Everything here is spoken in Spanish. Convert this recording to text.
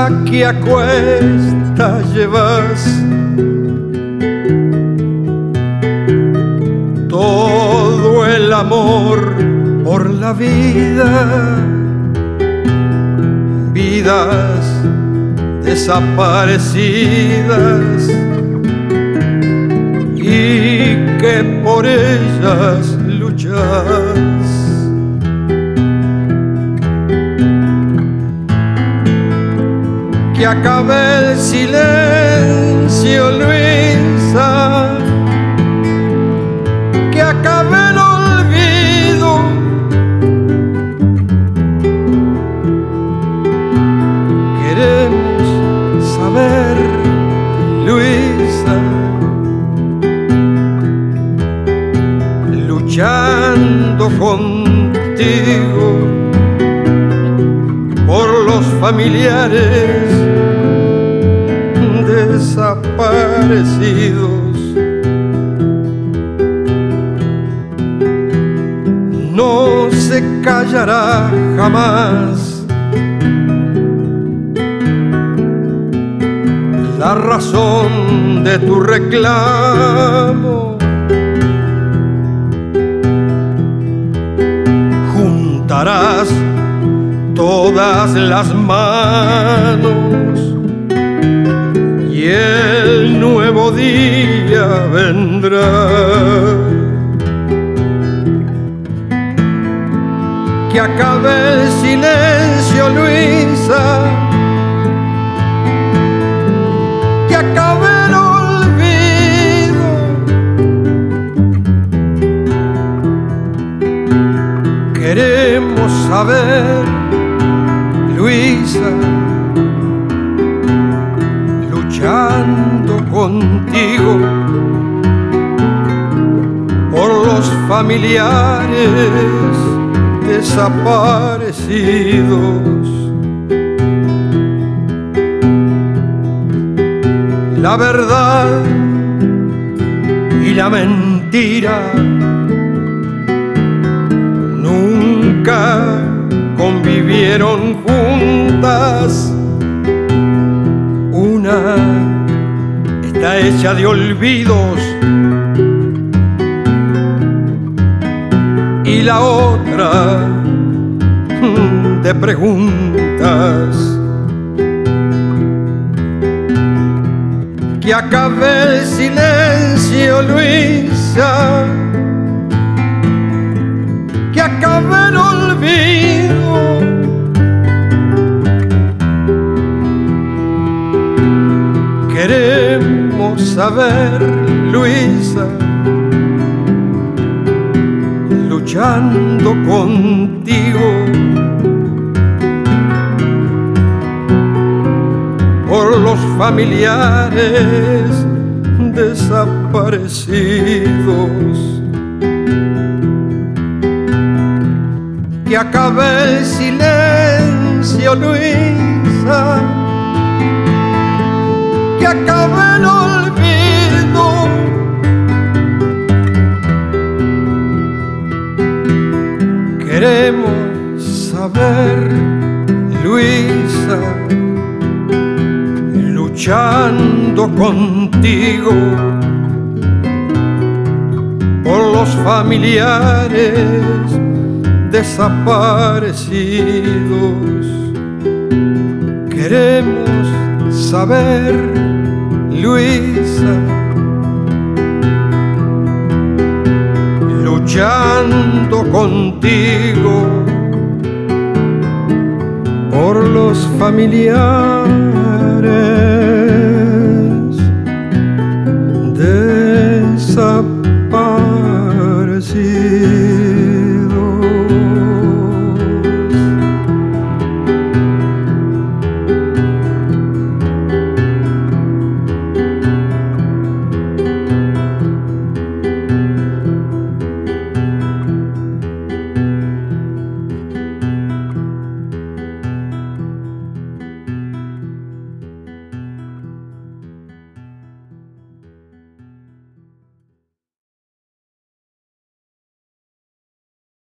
Luisa, que a cuesta llevas todo el amor por la vida, vidas desaparecidas, y que por ellas luchas. Que acabe el silencio, Luisa, que acabe el olvido, queremos saber, Luisa, luchando contigo por los familiares desaparecidos. No se callará jamás la razón de tu reclamo. Juntarás todas las manos y el nuevo día vendrá. Que acabe el silencio, Luisa, que acabe el olvido, queremos saber, Luisa, luchando contigo por los familiares desaparecidos. La verdad y la mentira nunca convivieron juntas. Una está hecha de olvidos y la otra de preguntas. Que acabe el silencio, Luisa, que acabe el olvido, queremos saber, Luisa, luchando contigo por los familiares desaparecidos. Que acabe el silencio, Luisa, que acabe el olvido, queremos saber, Luisa, luchando contigo por los familiares desaparecidos. Queremos saber, Luisa, luchando contigo por los familiares